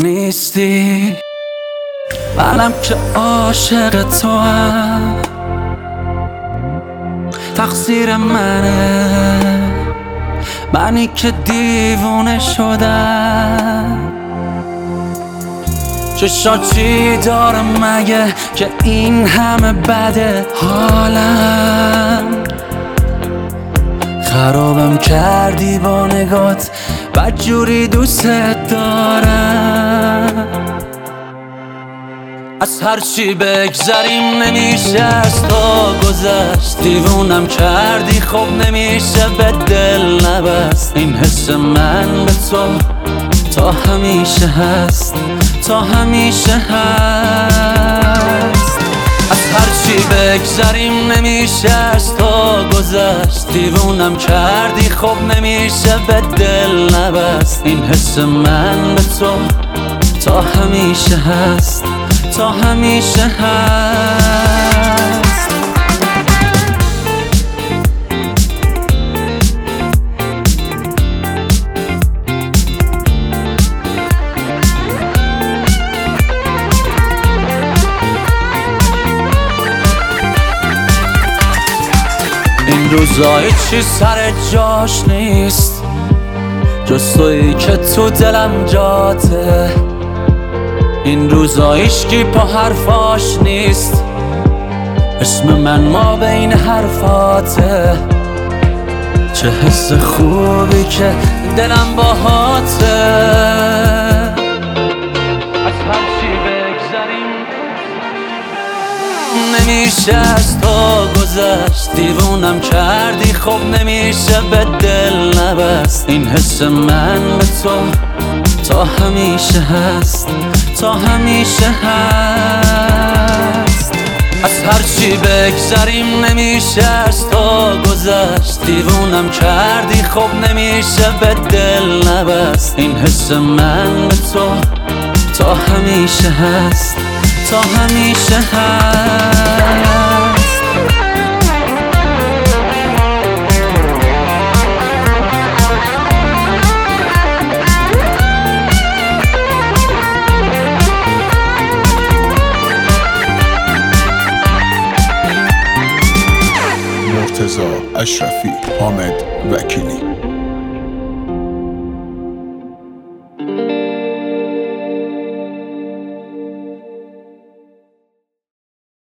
نیستی، منم که عاشق تو هم، تقصیر منه، منی که دیوونه شدم. چشات چی دارم مگه که این همه بده حالم؟ خرابم کردی با نگات، بدجوری دوست دارم. از هرچی بگذریم نمیشه از تو گذشت، دیوونم کردی خب نمیشه به دل نبست. این حس من به تو تا همیشه هست، تا همیشه هست. از هرچی بگذریم نمیشه از تو گذشت، دیوونم کردی خب نمیشه به دل نبست. این حس من به تو تا همیشه هست، تا همیشه هست. این روزای چی سر جاش نیست، جز تویی که تو دلم جاته. این روزا هیچکی پا حرفاش نیست، اسم من ما بین حرفاته. چه حس خوبی که دلم باهاته. از هرچی بگذریم نمیشه از تو گذشت، دیوونم کردی خب نمیشه به دل نبست. این حس من به تو تا همیشه هست، تا همیشه هست. از هرچی بگذریم نمیشه از تو گذشت، دیوونم کردی خب نمیشه به دل نبست. این حس من به تو تا همیشه هست، تا همیشه هست. مرتضی اشرفی، حامد وکیلی.